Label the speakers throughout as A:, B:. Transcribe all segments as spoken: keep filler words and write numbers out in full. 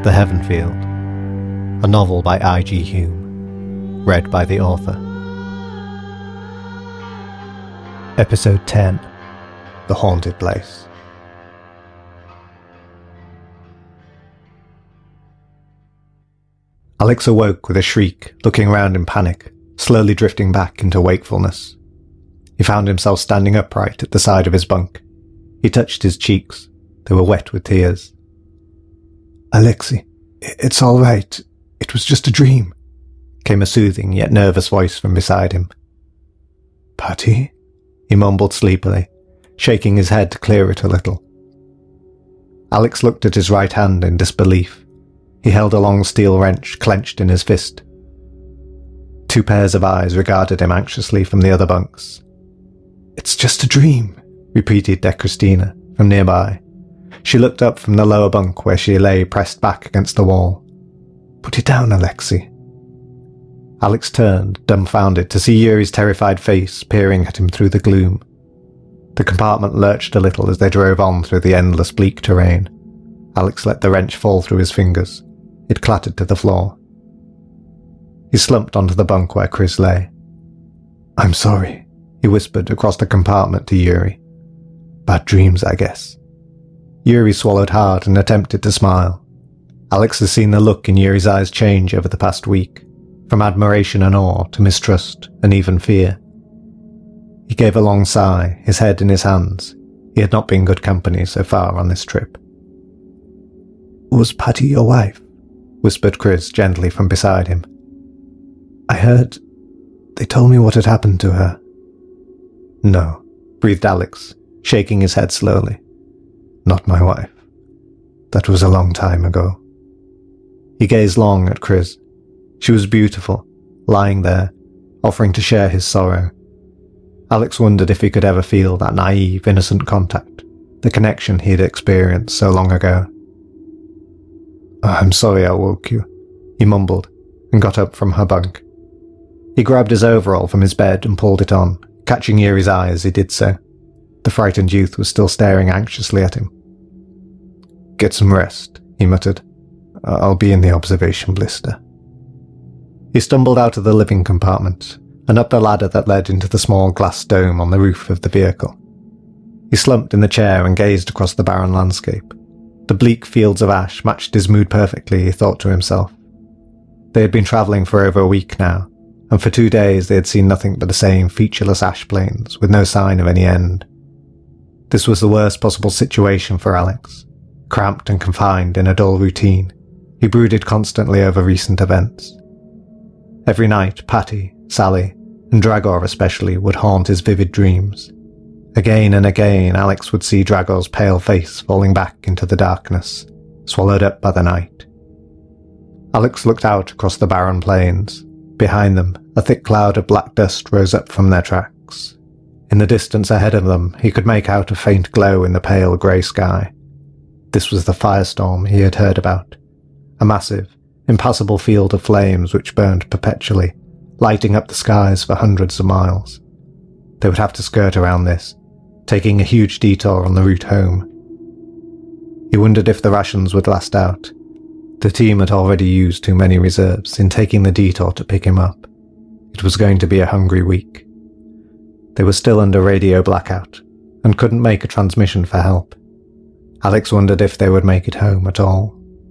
A: The Heaven Field, a novel by I G Hume, read by the author. Episode ten, The Haunted Place. Alex awoke with a shriek, looking around in panic, slowly drifting back into wakefulness. He found himself standing upright at the side of his bunk. He touched his cheeks. They were wet with tears.
B: "Alexei, it's all right. It was just a dream,"
A: came a soothing yet nervous voice from beside him.
B: "Patty?"
A: he mumbled sleepily, shaking his head to clear it a little. Alex looked at his right hand in disbelief. He held a long steel wrench clenched in his fist. Two pairs of eyes regarded him anxiously from the other bunks.
B: "It's just a dream,"
A: repeated De Christina from nearby. She looked up from the lower bunk where she lay pressed back against the wall.
B: "Put it down, Alexei."
A: Alex turned, dumbfounded, to see Yuri's terrified face peering at him through the gloom. The compartment lurched a little as they drove on through the endless bleak terrain. Alex let the wrench fall through his fingers. It clattered to the floor. He slumped onto the bunk where Chris lay.
B: "I'm sorry,"
A: he whispered across the compartment to Yuri.
B: "Bad dreams, I guess."
A: Yuri swallowed hard and attempted to smile. Alex had seen the look in Yuri's eyes change over the past week, from admiration and awe to mistrust and even fear. He gave a long sigh, his head in his hands. He had not been good company so far on this trip.
B: "Was Patty your wife?"
A: whispered Chris gently from beside him.
B: "I heard... they told me what had happened to her."
A: "No," breathed Alex, shaking his head slowly. "Not my wife. That was a long time ago." He gazed long at Chris. She was beautiful, lying there, offering to share his sorrow. Alex wondered if he could ever feel that naive, innocent contact, the connection he had experienced so long ago.
B: "I'm sorry I woke you,"
A: he mumbled, and got up from her bunk. He grabbed his overall from his bed and pulled it on, catching Yuri's eye as he did so. The frightened youth was still staring anxiously at him.
B: "Get some rest," he muttered. "I'll be in the observation blister."
A: He stumbled out of the living compartment and up the ladder that led into the small glass dome on the roof of the vehicle. He slumped in the chair and gazed across the barren landscape. The bleak fields of ash matched his mood perfectly, he thought to himself. They had been travelling for over a week now, and for two days they had seen nothing but the same featureless ash plains with no sign of any end. This was the worst possible situation for Alex. Cramped and confined in a dull routine, he brooded constantly over recent events. Every night, Patty, Sally, and Dragor especially would haunt his vivid dreams. Again and again, Alex would see Dragor's pale face falling back into the darkness, swallowed up by the night. Alex looked out across the barren plains. Behind them, a thick cloud of black dust rose up from their tracks. In the distance ahead of them, he could make out a faint glow in the pale grey sky. This was the firestorm he had heard about, a massive, impassable field of flames which burned perpetually, lighting up the skies for hundreds of miles. They would have to skirt around this, taking a huge detour on the route home. He wondered if the rations would last out. The team had already used too many reserves in taking the detour to pick him up. It was going to be a hungry week. They were still under radio blackout, and couldn't make a transmission for help. Alex wondered if they would make it home at all.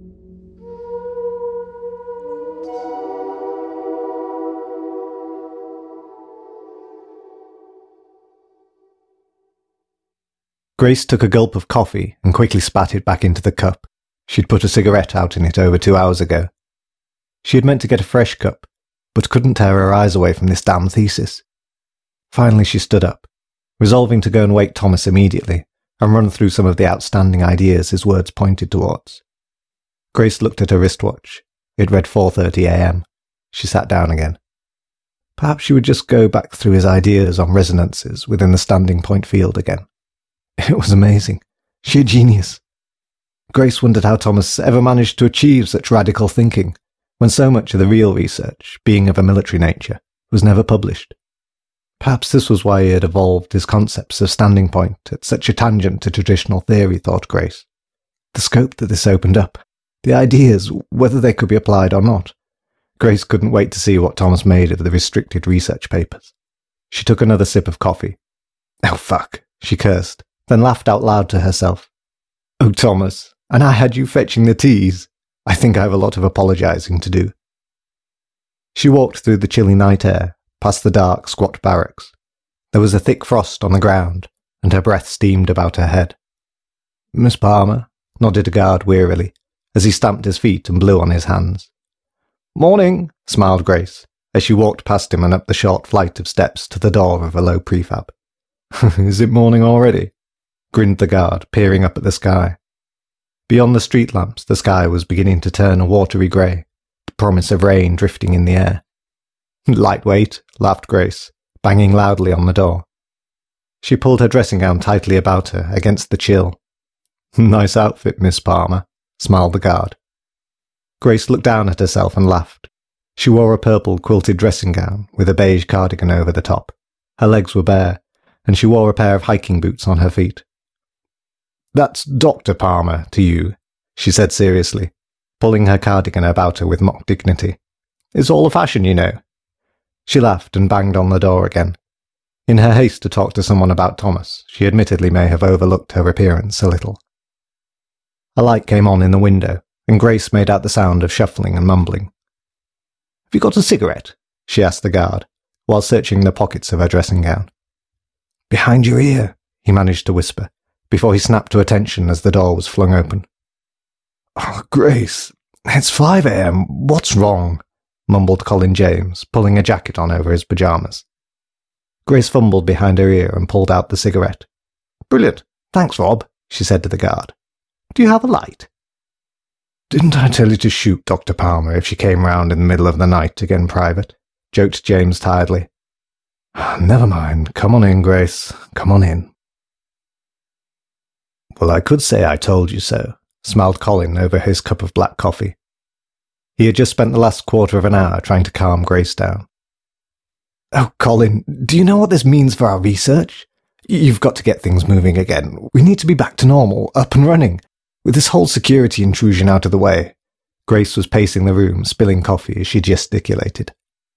A: Grace took a gulp of coffee and quickly spat it back into the cup. She'd put a cigarette out in it over two hours ago. She had meant to get a fresh cup, but couldn't tear her eyes away from this damn thesis. Finally she stood up, resolving to go and wake Thomas immediately and run through some of the outstanding ideas his words pointed towards. Grace looked at her wristwatch. It read four thirty a m. She sat down again. Perhaps she would just go back through his ideas on resonances within the standing point field again. It was amazing. Sheer genius. Grace wondered how Thomas ever managed to achieve such radical thinking, when so much of the real research, being of a military nature, was never published. Perhaps this was why he had evolved his concepts of standing point at such a tangent to traditional theory, thought Grace. The scope that this opened up, The ideas, whether they could be applied or not. Grace couldn't wait to see what Thomas made of the restricted research papers. She took another sip of coffee. Oh, fuck, she cursed, then laughed out loud to herself. Oh, Thomas, and I had you fetching the teas. I think I have a lot of apologising to do. She walked through the chilly night air, past the dark, squat barracks. There was a thick frost on the ground, and her breath steamed about her head. Miss Palmer, nodded a guard wearily, as he stamped his feet and blew on his hands. Morning, smiled Grace, as she walked past him and up the short flight of steps to the door of a low prefab. Is it morning already? Grinned the guard, peering up at the sky. Beyond the street lamps, the sky was beginning to turn a watery grey, the promise of rain drifting in the air. Lightweight, laughed Grace, banging loudly on the door. She pulled her dressing gown tightly about her against the chill. Nice outfit, Miss Palmer, smiled the guard. Grace looked down at herself and laughed. She wore a purple quilted dressing gown with a beige cardigan over the top. Her legs were bare, and she wore a pair of hiking boots on her feet. That's Doctor Palmer to you, she said seriously, pulling her cardigan about her with mock dignity. It's all a fashion, you know. She laughed and banged on the door again. In her haste to talk to someone about Thomas, she admittedly may have overlooked her appearance a little. A light came on in the window, and Grace made out the sound of shuffling and mumbling. Have you got a cigarette? She asked the guard, while searching the pockets of her dressing gown. Behind your ear, he managed to whisper, before he snapped to attention as the door was flung open. Oh, Grace, it's five a.m. What's wrong? Mumbled Colin James, pulling a jacket on over his pyjamas. Grace fumbled behind her ear and pulled out the cigarette. Brilliant. Thanks, Rob, she said to the guard. Do you have a light? Didn't I tell you to shoot Doctor Palmer if she came round in the middle of the night again, Private? Joked James tiredly. Never mind. Come on in, Grace. Come on in. Well, I could say I told you so, smiled Colin over his cup of black coffee. He had just spent the last quarter of an hour trying to calm Grace down. Oh, Colin, do you know what this means for our research? You've got to get things moving again. We need to be back to normal, up and running, with this whole security intrusion out of the way. Grace was pacing the room, spilling coffee as she gesticulated.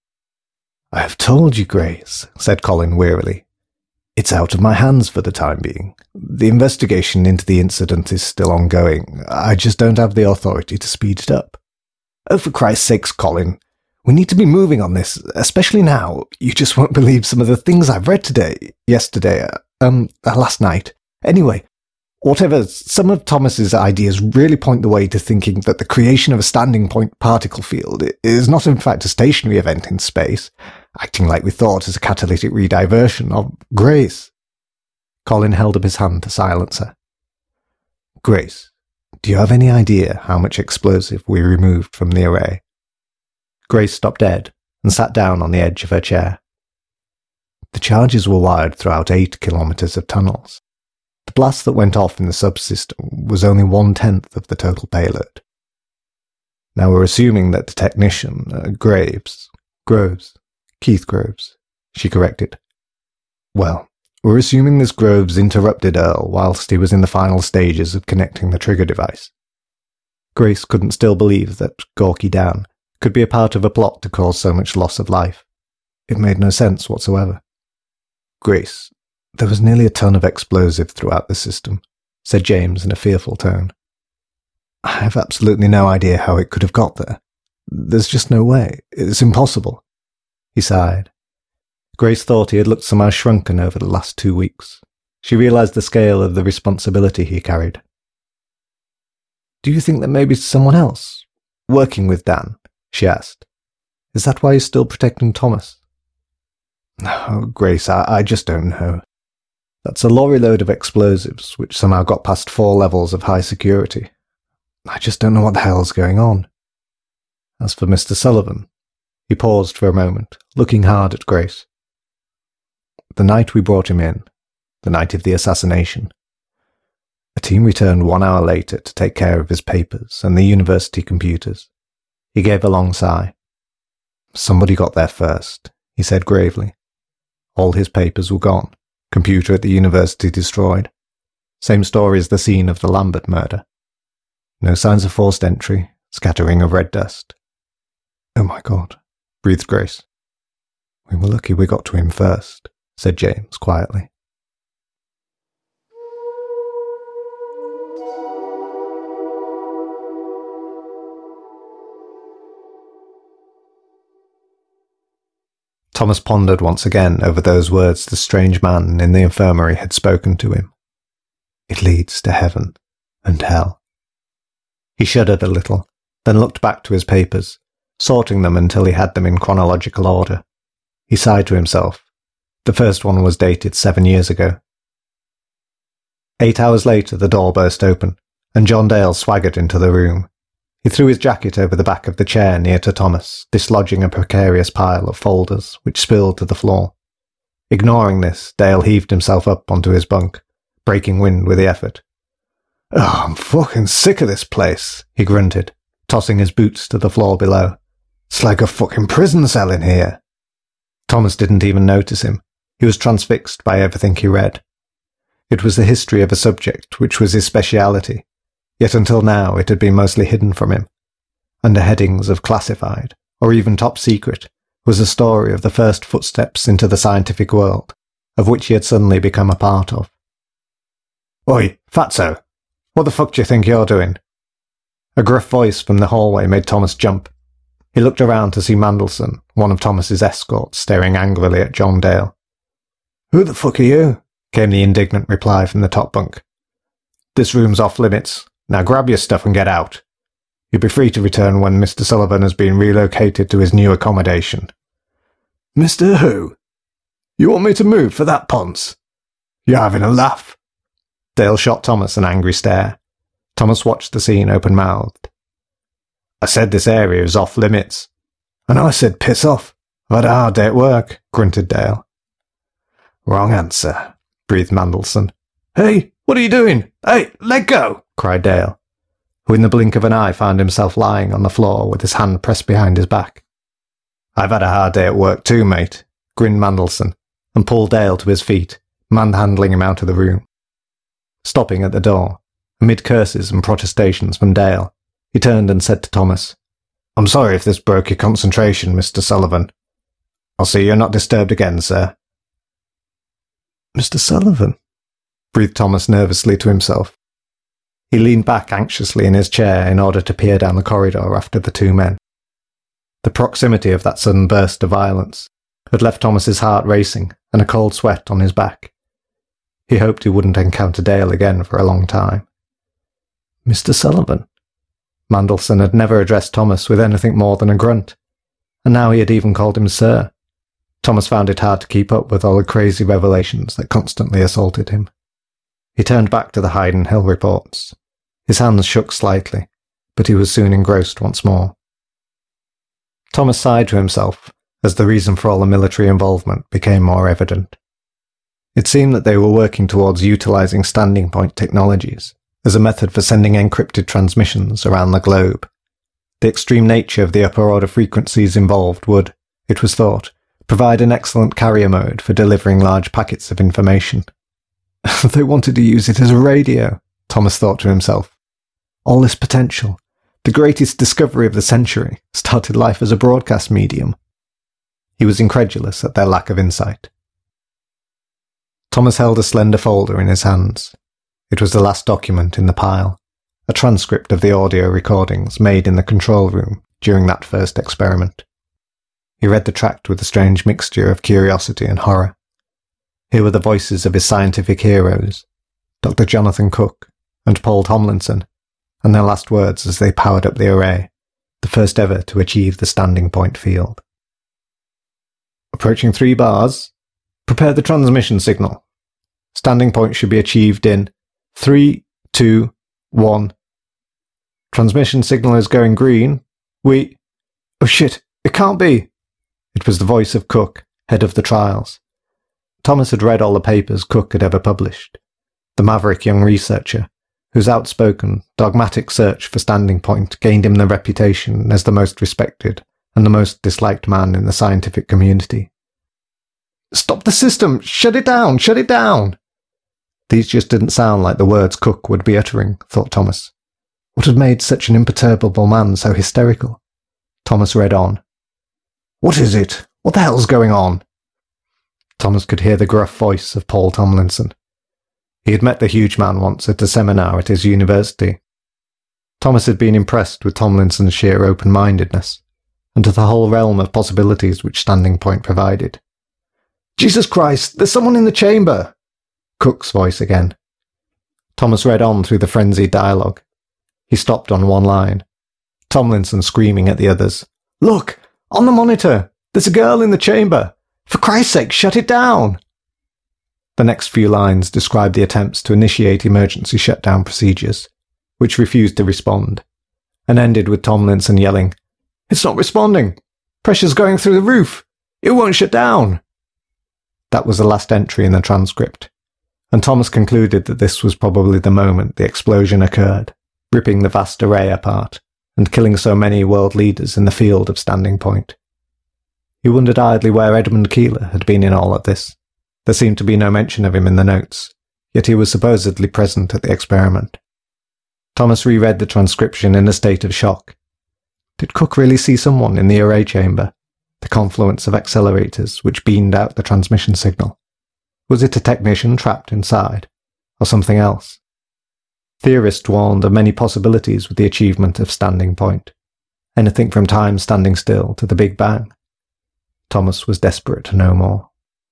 A: I have told you, Grace, said Colin wearily. It's out of my hands for the time being. The investigation into the incident is still ongoing. I just don't have the authority to speed it up. Oh, for Christ's sakes, Colin. We need to be moving on this, especially now. You just won't believe some of the things I've read today, yesterday, um, last night. Anyway, whatever, some of Thomas's ideas really point the way to thinking that the creation of a standing point particle field is not in fact a stationary event in space, acting like we thought as a catalytic rediversion of Grace. Colin held up his hand to silence her. Grace, do you have any idea how much explosive we removed from the array? Grace stopped dead and sat down on the edge of her chair. The charges were wired throughout eight kilometres of tunnels. The blast that went off in the subsystem was only one-tenth of the total payload. Now we're assuming that the technician, uh, Graves, Groves, Keith Groves, she corrected. Well, we're assuming this Groves interrupted Earl whilst he was in the final stages of connecting the trigger device. Grace couldn't still believe that Gorky Dan could be a part of a plot to cause so much loss of life. It made no sense whatsoever. Grace, there was nearly a ton of explosive throughout the system, said James in a fearful tone. I have absolutely no idea how it could have got there. There's just no way. It's impossible. He sighed. Grace thought he had looked somehow shrunken over the last two weeks. She realised the scale of the responsibility he carried. Do you think that maybe someone else, working with Dan? She asked. Is that why he's still protecting Thomas? Oh, Grace, I, I just don't know. That's a lorry load of explosives, which somehow got past four levels of high security. I just don't know what the hell's going on. As for Mister Sullivan, he paused for a moment, looking hard at Grace. The night we brought him in, the night of the assassination, a team returned one hour later to take care of his papers and the university computers. He gave a long sigh. Somebody got there first, he said gravely. All his papers were gone, computer at the university destroyed. Same story as the scene of the Lambert murder. No signs of forced entry, scattering of red dust. Oh my God, breathed Grace. We were lucky we got to him first, said James quietly. Thomas pondered once again over those words the strange man in the infirmary had spoken to him. It leads to heaven and hell. He shuddered a little, then looked back to his papers, sorting them until he had them in chronological order. He sighed to himself. The first one was dated seven years ago. Eight hours later the door burst open, and John Dale swaggered into the room. He threw his jacket over the back of the chair near to Thomas, dislodging a precarious pile of folders, which spilled to the floor. Ignoring this, Dale heaved himself up onto his bunk, breaking wind with the effort. Oh, I'm fucking sick of this place, he grunted, tossing his boots to the floor below. It's like a fucking prison cell in here. Thomas didn't even notice him. He was transfixed by everything he read. It was the history of a subject which was his speciality, yet until now it had been mostly hidden from him. Under headings of classified, or even top secret, was a story of the first footsteps into the scientific world, of which he had suddenly become a part of. Oi, Fatso, what the fuck do you think you're doing? A gruff voice from the hallway made Thomas jump. He looked around to see Mandelson, one of Thomas's escorts, staring angrily at John Dale. Who the fuck are you? Came the indignant reply from the top bunk. This room's off limits. Now grab your stuff and get out. You'll be free to return when Mister Sullivan has been relocated to his new accommodation. Mister Who? You want me to move for that ponce? You're having a laugh. Dale shot Thomas an angry stare. Thomas watched the scene open-mouthed. I said this area is off limits. And I said piss off. I've had a hard day at work, grunted Dale. Wrong answer, breathed Mandelson. Hey, what are you doing? Hey, let go! Cried Dale, who in the blink of an eye found himself lying on the floor with his hand pressed behind his back. I've had a hard day at work too, mate, grinned Mandelson, and pulled Dale to his feet, manhandling him out of the room. Stopping at the door, amid curses and protestations from Dale, he turned and said to Thomas, I'm sorry if this broke your concentration, Mister Sullivan. I'll see you're not disturbed again, sir. Mister Sullivan? Breathed Thomas nervously to himself. He leaned back anxiously in his chair in order to peer down the corridor after the two men. The proximity of that sudden burst of violence had left Thomas's heart racing and a cold sweat on his back. He hoped he wouldn't encounter Dale again for a long time. Mister Sullivan? Mandelson had never addressed Thomas with anything more than a grunt, and now he had even called him sir. Thomas found it hard to keep up with all the crazy revelations that constantly assaulted him. He turned back to the Hyden Hill reports. His hands shook slightly, but he was soon engrossed once more. Thomas sighed to himself as the reason for all the military involvement became more evident. It seemed that they were working towards utilizing standing point technologies as a method for sending encrypted transmissions around the globe. The extreme nature of the upper order frequencies involved would, it was thought, provide an excellent carrier mode for delivering large packets of information. They wanted to use it as a radio, Thomas thought to himself. All this potential, the greatest discovery of the century, started life as a broadcast medium. He was incredulous at their lack of insight. Thomas held a slender folder in his hands. It was the last document in the pile, a transcript of the audio recordings made in the control room during that first experiment. He read the tract with a strange mixture of curiosity and horror. Here were the voices of his scientific heroes, Doctor Jonathan Cook and Paul Tomlinson, and their last words as they powered up the array, the first ever to achieve the standing point field. Approaching three bars. Prepare the transmission signal. Standing point should be achieved in three, two, one. Transmission signal is going green. We... Oh shit, it can't be! It was the voice of Cook, head of the trials. Thomas had read all the papers Cook had ever published. The maverick young researcher, whose outspoken, dogmatic search for standing point gained him the reputation as the most respected and the most disliked man in the scientific community. Stop the system! Shut it down! Shut it down! These just didn't sound like the words Cook would be uttering, thought Thomas. What had made such an imperturbable man so hysterical? Thomas read on. "What is it? What the hell's going on?" Thomas could hear the gruff voice of Paul Tomlinson. He had met the huge man once at a seminar at his university. Thomas had been impressed with Tomlinson's sheer open-mindedness, and to the whole realm of possibilities which Standing Point provided. "Jesus Christ, there's someone in the chamber!" Cook's voice again. Thomas read on through the frenzied dialogue. He stopped on one line. Tomlinson screaming at the others. "Look! On the monitor! There's a girl in the chamber! For Christ's sake, shut it down!" The next few lines described the attempts to initiate emergency shutdown procedures, which refused to respond, and ended with Tomlinson yelling, "It's not responding! Pressure's going through the roof! It won't shut down!" That was the last entry in the transcript, and Thomas concluded that this was probably the moment the explosion occurred, ripping the vast array apart, and killing so many world leaders in the field of Standing Point. He wondered idly where Edmund Keeler had been in all of this. There seemed to be no mention of him in the notes, yet he was supposedly present at the experiment. Thomas reread the transcription in a state of shock. Did Cook really see someone in the array chamber, the confluence of accelerators which beamed out the transmission signal? Was it a technician trapped inside, or something else? Theorists warned of many possibilities with the achievement of Standing Point, anything from time standing still to the Big Bang. Thomas was desperate to know more.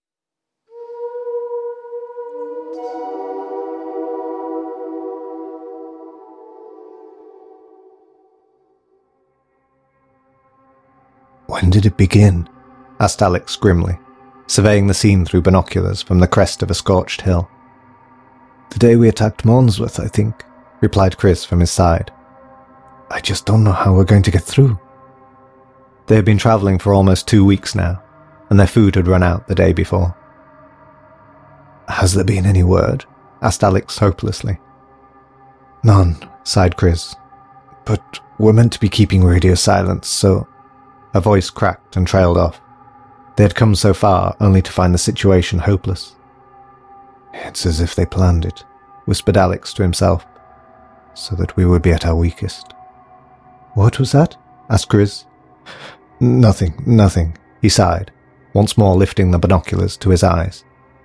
B: "When did it begin?" asked Alex grimly, surveying the scene through binoculars from the crest of a scorched hill. "The day we attacked Mornsworth, I think," replied Chris from his side. "I just don't know how we're going to get through."
A: They had been travelling for almost two weeks now, and their food had run out the day before.
B: "Has there been any word?" asked Alex hopelessly. "None," sighed Chris. "But we're meant to be keeping radio silence, so—"
A: Her voice cracked and trailed off. They had come so far only to find the situation hopeless.
B: "It's as if they planned it," whispered Alex to himself, "so that we would be at our weakest."
A: "What was that?" asked Chris.
B: Nothing, nothing, he sighed, once more lifting the binoculars to his eyes.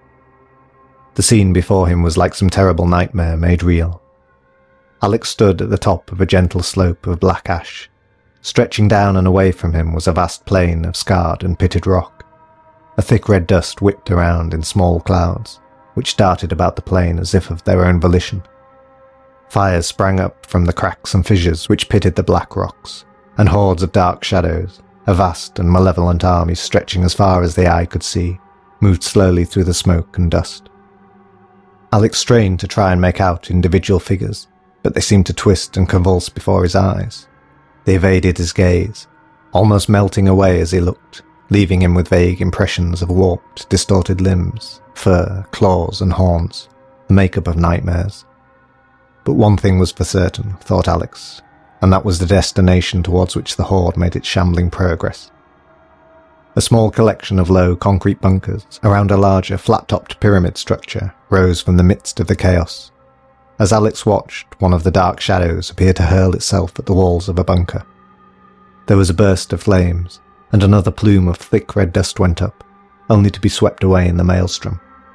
A: The scene before him was like some terrible nightmare made real. Alex stood at the top of a gentle slope of black ash. Stretching down and away from him was a vast plain of scarred and pitted rock. A thick red dust whipped around in small clouds, which darted about the plain as if of their own volition. Fires sprang up from the cracks and fissures which pitted the black rocks, and hordes of dark shadows, a vast and malevolent army stretching as far as the eye could see, moved slowly through the smoke and dust. Alex strained to try and make out individual figures, but they seemed to twist and convulse before his eyes. They evaded his gaze, almost melting away as he looked, leaving him with vague impressions of warped, distorted limbs, fur, claws and horns, the makeup of nightmares. But one thing was for certain, thought Alex, and that was the destination towards which the Horde made its shambling progress. A small collection of low concrete bunkers around a larger flat-topped pyramid structure rose from the midst of the chaos. As Alex watched, one of the dark shadows appeared to hurl itself at the walls of a bunker. There was a burst of flames, and another plume of thick red dust went up, only to be swept away in the maelstrom.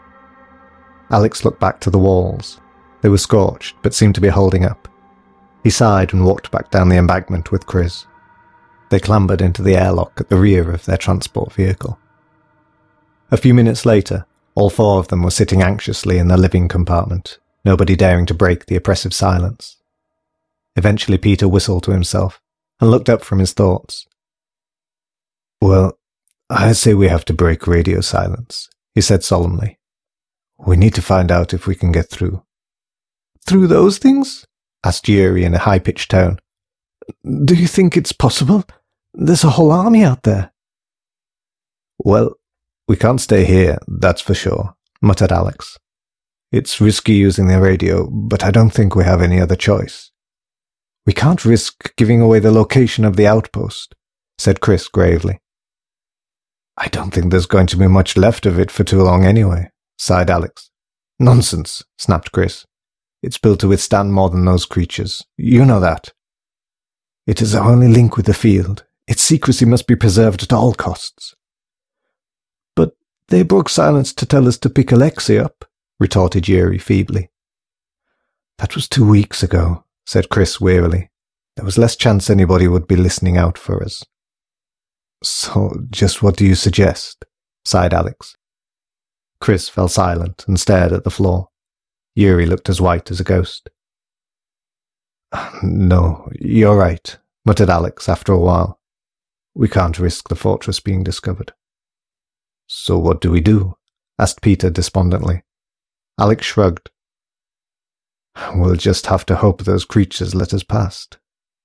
A: Alex looked back to the walls. They were scorched, but seemed to be holding up. He sighed and walked back down the embankment with Chris. They clambered into the airlock at the rear of their transport vehicle. A few minutes later, all four of them were sitting anxiously in the living compartment, nobody daring to break the oppressive silence. Eventually Peter whistled to himself and looked up from his thoughts.
B: "Well, I say we have to break radio silence," he said solemnly. "We need to find out if we can get through."
A: "Through those things?" asked Yuri in a high-pitched tone. "Do you think it's possible? There's a whole army out there."
B: "Well, we can't stay here, that's for sure," muttered Alex. "It's risky using the radio, but I don't think we have any other choice."
A: "We can't risk giving away the location of the outpost," said Chris gravely.
B: "I don't think there's going to be much left of it for too long anyway," sighed Alex.
A: "Nonsense," snapped Chris. It's built to withstand more than those creatures. You know that. It is our only link with the field. Its secrecy must be preserved at all costs. But they broke silence to tell us to pick Alexei up, retorted Yuri feebly. That was two weeks ago, said Chris wearily. There was less chance anybody would be listening out for us. So, just what do you suggest? Sighed Alex. Chris fell silent and stared at the floor. Yuri looked as white as a ghost. No, you're right, muttered Alex after a while. We can't risk the fortress being discovered. So what do we do? Asked Peter despondently. Alex shrugged. We'll just have to hope those creatures let us past.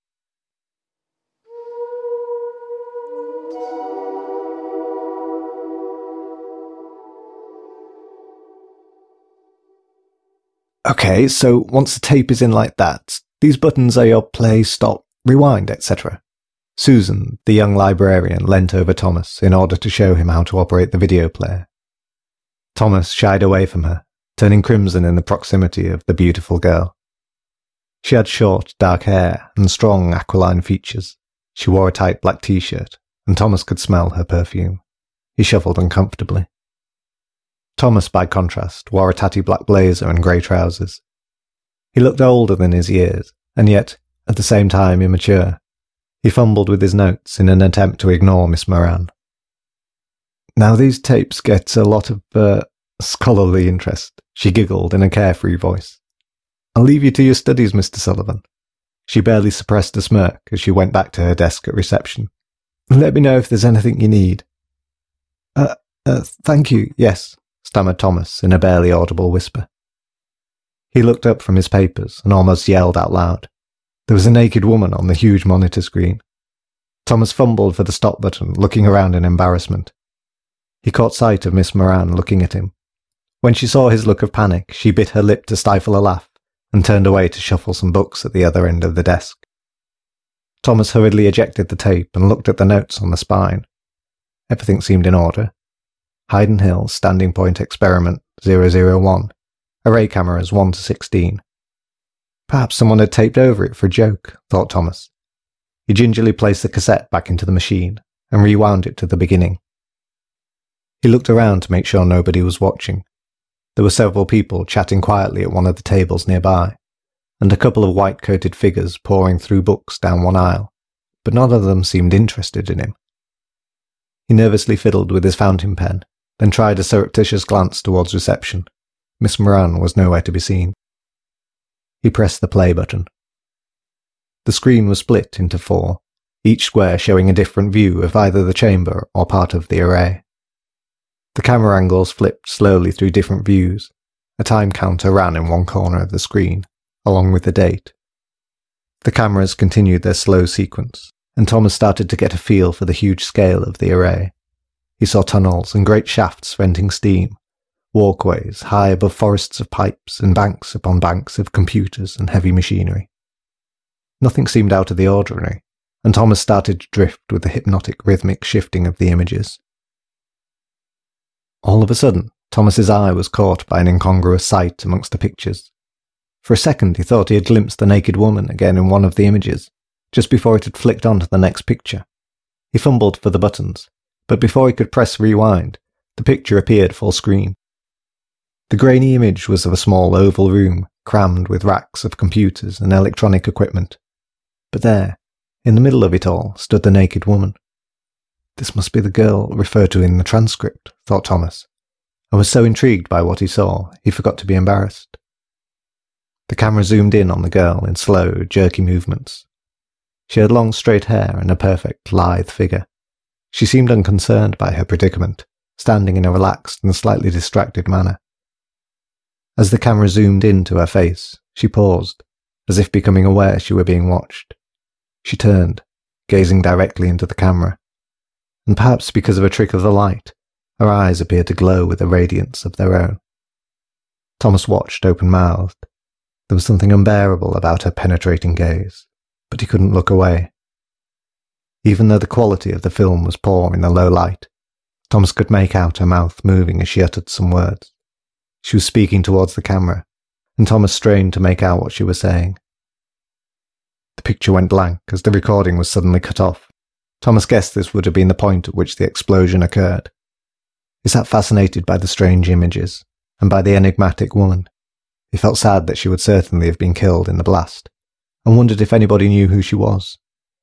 A: Okay, so once the tape is in like that, these buttons are your play, stop, rewind, et cetera. Susan, the young librarian, leant over Thomas in order to show him how to operate the video player. Thomas shied away from her, turning crimson in the proximity of the beautiful girl. She had short, dark hair and strong, aquiline features. She wore a tight black t-shirt, and Thomas could smell her perfume. He shuffled uncomfortably. Thomas, by contrast, wore a tatty black blazer and grey trousers. He looked older than his years, and yet, at the same time, immature. He fumbled with his notes in an attempt to ignore Miss Moran. Now these tapes get a lot of, uh, scholarly interest, she giggled in a carefree voice. I'll leave you to your studies, Mister Sullivan. She barely suppressed a smirk as she went back to her desk at reception. Let me know if there's anything you need. Uh, uh, thank you, yes, stammered Thomas in a barely audible whisper. He looked up from his papers and almost yelled out loud. There was a naked woman on the huge monitor screen. Thomas fumbled for the stop button, looking around in embarrassment. He caught sight of Miss Moran looking at him. When she saw his look of panic, she bit her lip to stifle a laugh and turned away to shuffle some books at the other end of the desk. Thomas hurriedly ejected the tape and looked at the notes on the spine. Everything seemed in order. Hyden Hill, standing point experiment zero zero one. Array cameras one to sixteen. Perhaps someone had taped over it for a joke, thought Thomas. He gingerly placed the cassette back into the machine and rewound it to the beginning. He looked around to make sure nobody was watching. There were several people chatting quietly at one of the tables nearby, and a couple of white-coated figures pouring through books down one aisle, but none of them seemed interested in him. He nervously fiddled with his fountain pen, then tried a surreptitious glance towards reception. Miss Moran was nowhere to be seen. He pressed the play button. The screen was split into four, each square showing a different view of either the chamber or part of the array. The camera angles flipped slowly through different views. A time counter ran in one corner of the screen, along with the date. The cameras continued their slow sequence, and Thomas started to get a feel for the huge scale of the array. He saw tunnels and great shafts venting steam, walkways high above forests of pipes and banks upon banks of computers and heavy machinery. Nothing seemed out of the ordinary, and Thomas started to drift with the hypnotic rhythmic shifting of the images. All of a sudden, Thomas's eye was caught by an incongruous sight amongst the pictures. For a second he thought he had glimpsed the naked woman again in one of the images, just before it had flicked on to the next picture. He fumbled for the buttons, but before he could press rewind, the picture appeared full screen. The grainy image was of a small oval room, crammed with racks of computers and electronic equipment. But there, in the middle of it all, stood the naked woman. This must be the girl referred to in the transcript, thought Thomas, and was so intrigued by what he saw, he forgot to be embarrassed. The camera zoomed in on the girl in slow, jerky movements. She had long, straight hair and a perfect, lithe figure. She seemed unconcerned by her predicament, standing in a relaxed and slightly distracted manner. As the camera zoomed in to her face, she paused, as if becoming aware she were being watched. She turned, gazing directly into the camera, and perhaps because of a trick of the light, her eyes appeared to glow with a radiance of their own. Thomas watched open-mouthed. There was something unbearable about her penetrating gaze, but he couldn't look away. Even though the quality of the film was poor in the low light, Thomas could make out her mouth moving as she uttered some words. She was speaking towards the camera, and Thomas strained to make out what she was saying. The picture went blank as the recording was suddenly cut off. Thomas guessed this would have been the point at which the explosion occurred. He sat fascinated by the strange images, and by the enigmatic woman. He felt sad that she would certainly have been killed in the blast, and wondered if anybody knew who she was.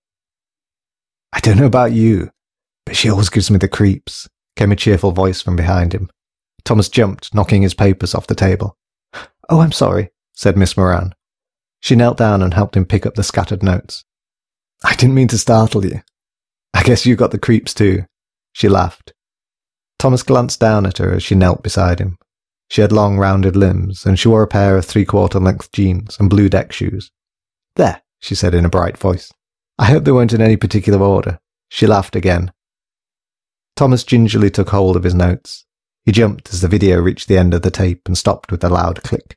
A: "I don't know about you, but she always gives me the creeps," came a cheerful voice from behind him. Thomas jumped, knocking his papers off the table. "Oh, I'm sorry," said Miss Moran. She knelt down and helped him pick up the scattered notes. "I didn't mean to startle you. I guess you got the creeps too." She laughed. Thomas glanced down at her as she knelt beside him. She had long, rounded limbs, and she wore a pair of three-quarter length jeans and blue deck shoes. "There," she said in a bright voice. "I hope they weren't in any particular order." She laughed again. Thomas gingerly took hold of his notes. He jumped as the video reached the end of the tape and stopped with a loud click.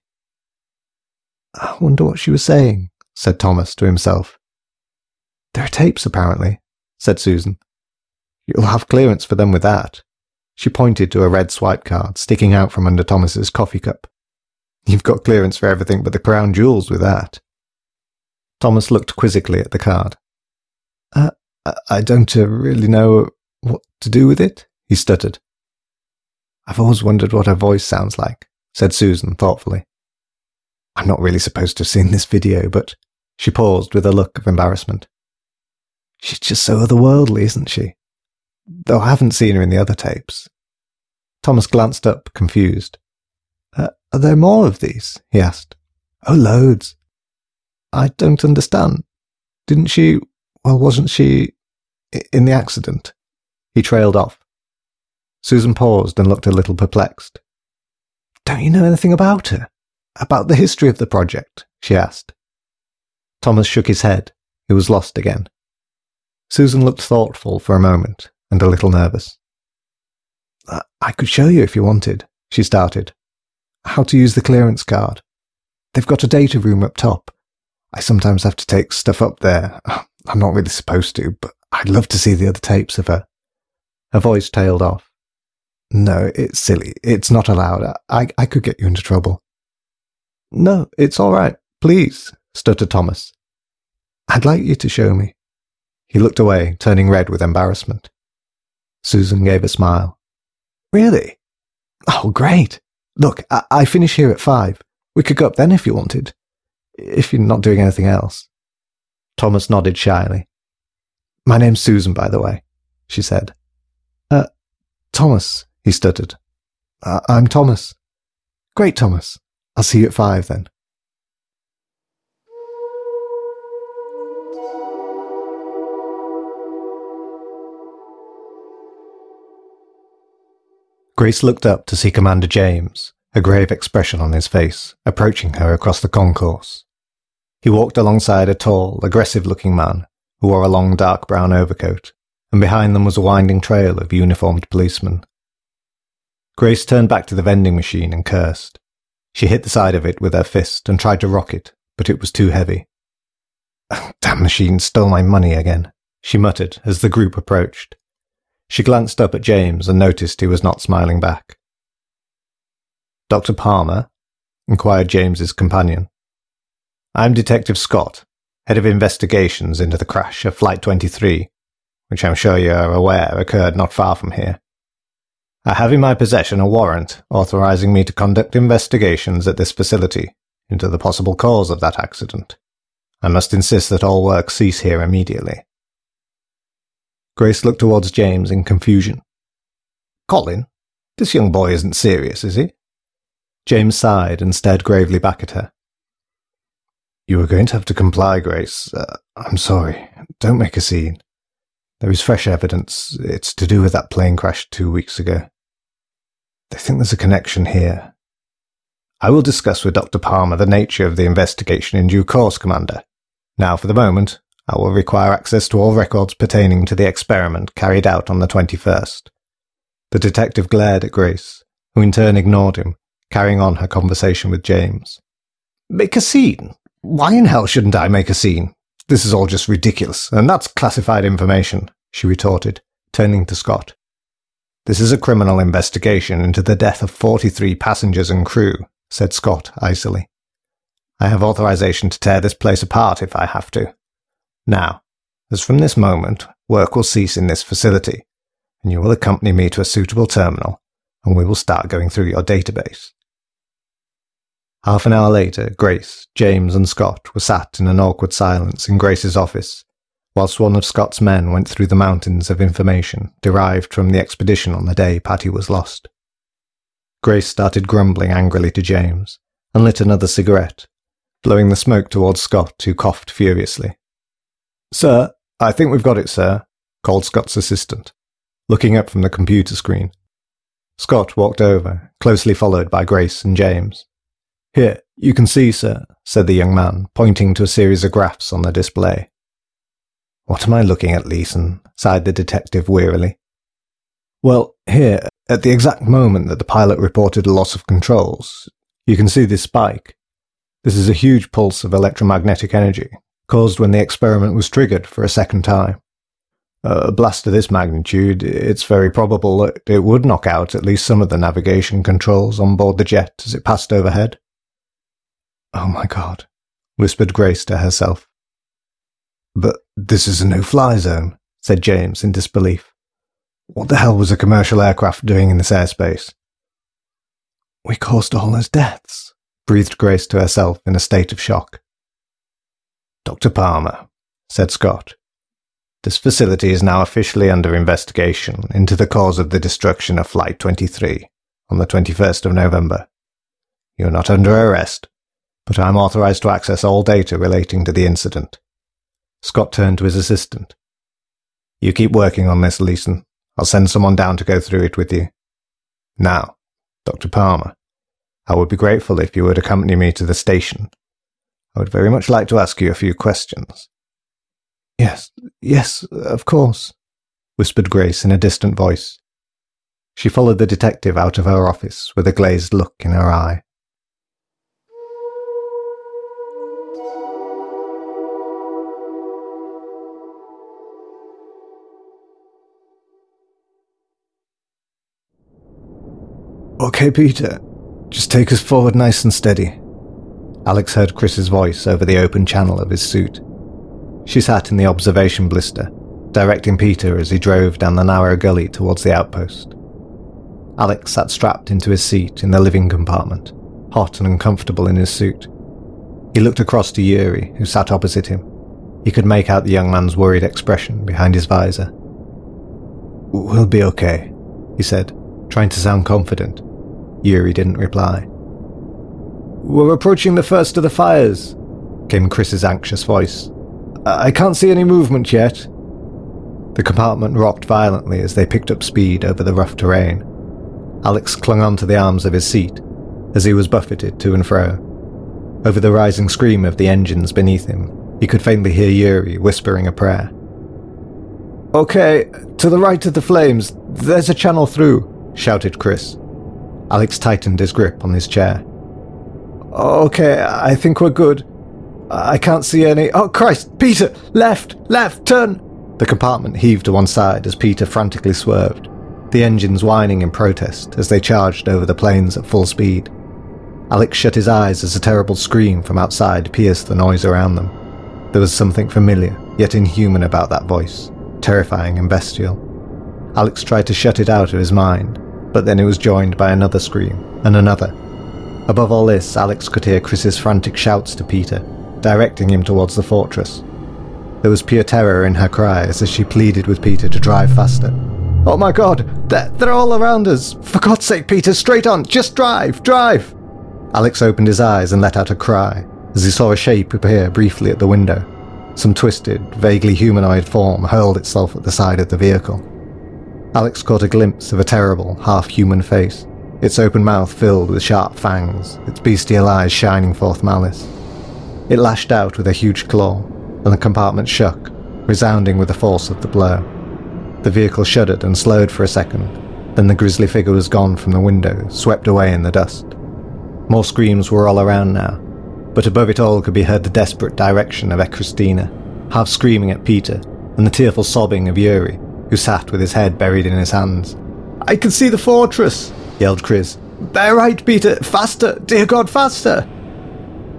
A: "I wonder what she was saying," said Thomas to himself. "There are tapes, apparently," said Susan. "You'll have clearance for them with that." She pointed to a red swipe card sticking out from under Thomas's coffee cup. "You've got clearance for everything but the crown jewels with that." Thomas looked quizzically at the card. Uh, I don't uh, really know what to do with it," he stuttered. "I've always wondered what her voice sounds like," said Susan thoughtfully. "I'm not really supposed to have seen this video, but—" She paused with a look of embarrassment. "She's just so otherworldly, isn't she? Though I haven't seen her in the other tapes." Thomas glanced up, confused. Uh, are there more of these?" he asked. "Oh, loads." "I don't understand. Didn't she... well, wasn't she... in the accident?" He trailed off. Susan paused and looked a little perplexed. "Don't you know anything about her? About the history of the project?" she asked. Thomas shook his head. He was lost again. Susan looked thoughtful for a moment, and a little nervous. I, I could show you if you wanted," she started. "How to use the clearance card. They've got a data room up top. I sometimes have to take stuff up there. I'm not really supposed to, but I'd love to see the other tapes of her." Her voice tailed off. "No, it's silly. It's not allowed. I, I could get you into trouble." "No, it's all right. Please," stuttered Thomas. "I'd like you to show me." He looked away, turning red with embarrassment. Susan gave a smile. "Really? Oh, great. Look, I, I finish here at five. We could go up then if you wanted. If you're not doing anything else." Thomas nodded shyly. "My name's Susan, by the way," she said. Uh, Thomas, he stuttered. Uh, I'm Thomas. "Great, Thomas. I'll see you at five, then." Grace looked up to see Commander James, a grave expression on his face, approaching her across the concourse. He walked alongside a tall, aggressive-looking man who wore a long dark brown overcoat, and behind them was a winding trail of uniformed policemen. Grace turned back to the vending machine and cursed. She hit the side of it with her fist and tried to rock it, but it was too heavy. "Damn machine stole my money again," she muttered as the group approached. She glanced up at James and noticed he was not smiling back. "Doctor Palmer?" inquired James's companion. "I'm Detective Scott, head of investigations into the crash of Flight twenty-three, which I'm sure you are aware occurred not far from here. I have in my possession a warrant authorizing me to conduct investigations at this facility into the possible cause of that accident. I must insist that all work cease here immediately." Grace looked towards James in confusion. "Colin, this young boy isn't serious, is he?" James sighed and stared gravely back at her. "You are going to have to comply, Grace. Uh, I'm sorry. Don't make a scene. There is fresh evidence. It's to do with that plane crash two weeks ago. They think there's a connection here. I will discuss with Doctor Palmer the nature of the investigation in due course, Commander. Now, for the moment, I will require access to all records pertaining to the experiment carried out on the twenty-first. The detective glared at Grace, who in turn ignored him, carrying on her conversation with James. "Make a scene? Why in hell shouldn't I make a scene? This is all just ridiculous, and that's classified information," she retorted, turning to Scott. "This is a criminal investigation into the death of forty-three passengers and crew," said Scott icily. I have authorization to tear this place apart if I have to. Now, as from this moment, work will cease in this facility, and you will accompany me to a suitable terminal, and we will start going through your database." Half an hour later, Grace, James, and Scott were sat in an awkward silence in Grace's office, whilst one of Scott's men went through the mountains of information derived from the expedition on the day Patty was lost. Grace started grumbling angrily to James, and lit another cigarette, blowing the smoke towards Scott, who coughed furiously. "Sir, I think we've got it, sir," called Scott's assistant, looking up from the computer screen. Scott walked over, closely followed by Grace and James. "Here, you can see, sir," said the young man, pointing to a series of graphs on the display. "What am I looking at, Leeson?" sighed the detective wearily. "Well, here, at the exact moment that the pilot reported a loss of controls, you can see this spike. This is a huge pulse of electromagnetic energy, caused when the experiment was triggered for a second time. A blast of this magnitude, it's very probable that it would knock out at least some of the navigation controls on board the jet as it passed overhead." "Oh my God," whispered Grace to herself. "But this is a no-fly zone," said James in disbelief. "What the hell was a commercial aircraft doing in this airspace?" "We caused all those deaths," breathed Grace to herself in a state of shock. "Doctor Palmer," said Scott, "this facility is now officially under investigation into the cause of the destruction of Flight twenty-three on the twenty-first of November. You are not under arrest, but I am authorized to access all data relating to the incident." Scott turned to his assistant. "You keep working on this, Leeson. I'll send someone down to go through it with you. Now, Doctor Palmer, I would be grateful if you would accompany me to the station. I would very much like to ask you a few questions." "Yes, yes, of course," whispered Grace in a distant voice. She followed the detective out of her office with a glazed look in her eye. "Okay, Peter, just take us forward nice and steady." Alex heard Chris's voice over the open channel of his suit. She sat in the observation blister, directing Peter as he drove down the narrow gully towards the outpost. Alex sat strapped into his seat in the living compartment, hot and uncomfortable in his suit. He looked across to Yuri, who sat opposite him. He could make out the young man's worried expression behind his visor. "We'll be okay," he said, trying to sound confident. Yuri didn't reply. "We're approaching the first of the fires," came Chris's anxious voice. "I can't see any movement yet." The compartment rocked violently as they picked up speed over the rough terrain. Alex clung onto the arms of his seat as he was buffeted to and fro. Over the rising scream of the engines beneath him, he could faintly hear Yuri whispering a prayer. "Okay, to the right of the flames, there's a channel through," shouted Chris. Alex tightened his grip on his chair. "Okay, I think we're good. I can't see any— Oh, Christ! Peter! Left! Left! Turn!" The compartment heaved to one side as Peter frantically swerved, the engines whining in protest as they charged over the plains at full speed. Alex shut his eyes as a terrible scream from outside pierced the noise around them. There was something familiar, yet inhuman about that voice, terrifying and bestial. Alex tried to shut it out of his mind, but then it was joined by another scream, and another. Above all this, Alex could hear Chris's frantic shouts to Peter, directing him towards the fortress. There was pure terror in her cries as she pleaded with Peter to drive faster. "Oh my God, they're, they're all around us! For God's sake, Peter, straight on! Just drive! Drive!" Alex opened his eyes and let out a cry as he saw a shape appear briefly at the window. Some twisted, vaguely humanoid form hurled itself at the side of the vehicle. Alex caught a glimpse of a terrible, half-human face, its open mouth filled with sharp fangs, its bestial eyes shining forth malice. It lashed out with a huge claw, and the compartment shook, resounding with the force of the blow. The vehicle shuddered and slowed for a second, then the grisly figure was gone from the window, swept away in the dust. More screams were all around now, but above it all could be heard the desperate direction of Ekristina, half screaming at Peter, and the tearful sobbing of Yuri, who sat with his head buried in his hands. "I can see the fortress!" yelled Chris. "They're right, Peter! Faster! Dear God, faster!"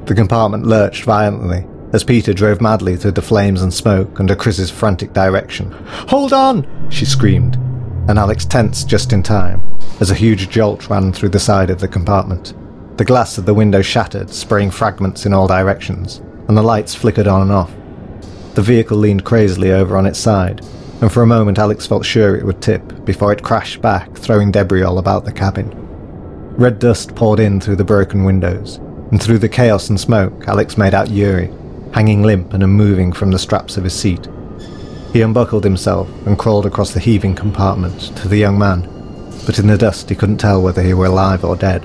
A: The compartment lurched violently as Peter drove madly through the flames and smoke under Chris's frantic direction. "Hold on!" she screamed, and Alex tensed just in time as a huge jolt ran through the side of the compartment. The glass of the window shattered, spraying fragments in all directions, and the lights flickered on and off. The vehicle leaned crazily over on its side, and for a moment Alex felt sure it would tip before it crashed back, throwing debris all about the cabin. Red dust poured in through the broken windows, and through the chaos and smoke Alex made out Yuri, hanging limp and unmoving from the straps of his seat. He unbuckled himself and crawled across the heaving compartment to the young man, but in the dust he couldn't tell whether he were alive or dead.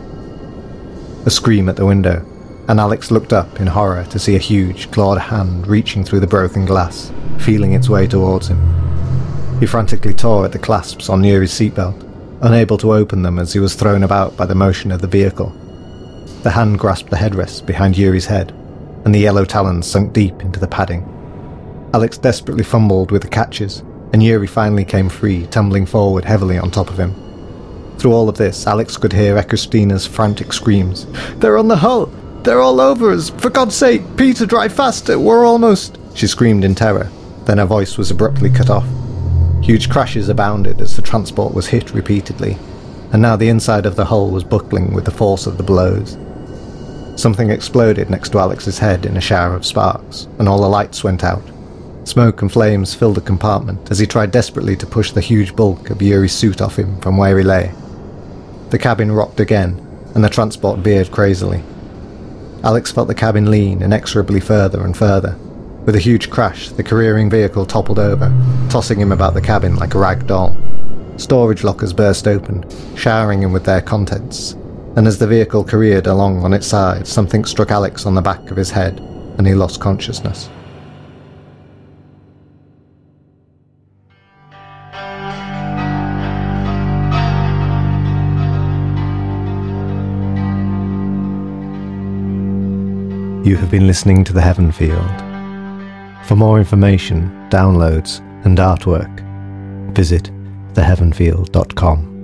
A: A scream at the window, and Alex looked up in horror to see a huge, clawed hand reaching through the broken glass, feeling its way towards him. He frantically tore at the clasps on Yuri's seatbelt, unable to open them as he was thrown about by the motion of the vehicle. The hand grasped the headrest behind Yuri's head, and the yellow talons sunk deep into the padding. Alex desperately fumbled with the catches, and Yuri finally came free, tumbling forward heavily on top of him. Through all of this, Alex could hear Ekristina's frantic screams. "They're on the hull! They're all over us! For God's sake, Peter, drive faster! We're almost—" She screamed in terror, then her voice was abruptly cut off. Huge crashes abounded as the transport was hit repeatedly, and now the inside of the hull was buckling with the force of the blows. Something exploded next to Alex's head in a shower of sparks, and all the lights went out. Smoke and flames filled the compartment as he tried desperately to push the huge bulk of Yuri's suit off him from where he lay. The cabin rocked again, and the transport veered crazily. Alex felt the cabin lean inexorably further and further. With a huge crash, the careering vehicle toppled over, tossing him about the cabin like a rag doll. Storage lockers burst open, showering him with their contents, and as the vehicle careered along on its side, something struck Alex on the back of his head, and he lost consciousness. You have been listening to The Heavenfield. For more information, downloads, and artwork, visit the heavenfield dot com.